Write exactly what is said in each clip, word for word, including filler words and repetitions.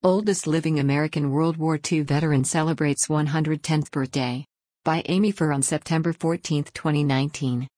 Oldest living American World War Two veteran celebrates one hundred tenth birthday. By Amy Furr on September fourteenth, twenty nineteen.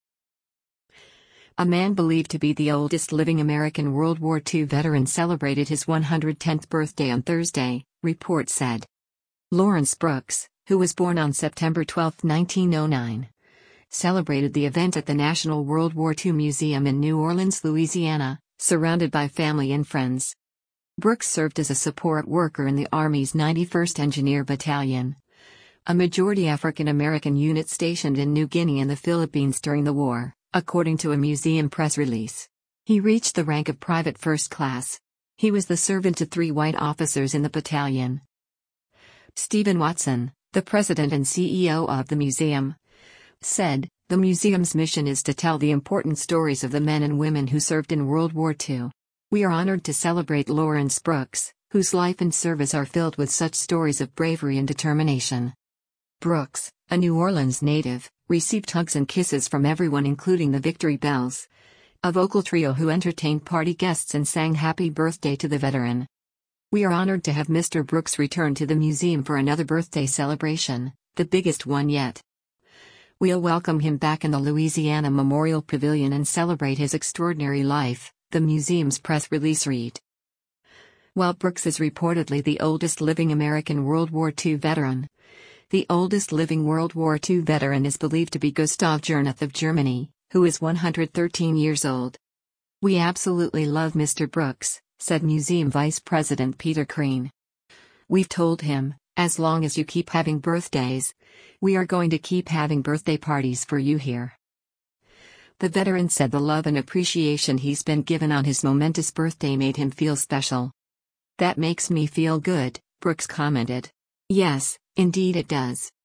A man believed to be the oldest living American World War Two veteran celebrated his one hundred tenth birthday on Thursday, reports said. Lawrence Brooks, who was born on September twelfth, nineteen oh nine, celebrated the event at the National World War Two Museum in New Orleans, Louisiana, surrounded by family and friends. Brooks served as a support worker in the Army's ninety-first Engineer Battalion, a majority African-American unit stationed in New Guinea and the Philippines during the war, according to a museum press release. He reached the rank of private first class. He was the servant to three white officers in the battalion. Stephen Watson, the president and C E O of the museum, said, "The museum's mission is to tell the important stories of the men and women who served in World War Two. We are honored to celebrate Lawrence Brooks, whose life and service are filled with such stories of bravery and determination." Brooks, a New Orleans native, received hugs and kisses from everyone, including the Victory Bells, a vocal trio who entertained party guests and sang happy birthday to the veteran. "We are honored to have Mister Brooks return to the museum for another birthday celebration, the biggest one yet. We'll welcome him back in the Louisiana Memorial Pavilion and celebrate his extraordinary life," the museum's press release read. While Brooks is reportedly the oldest living American World War Two veteran, the oldest living World War Two veteran is believed to be Gustav Jernath of Germany, who is one hundred thirteen years old. "We absolutely love Mister Brooks," said Museum Vice President Peter Kreen. "We've told him, as long as you keep having birthdays, we are going to keep having birthday parties for you here." The veteran said the love and appreciation he's been given on his momentous birthday made him feel special. "That makes me feel good," Brooks commented. "Yes, indeed it does.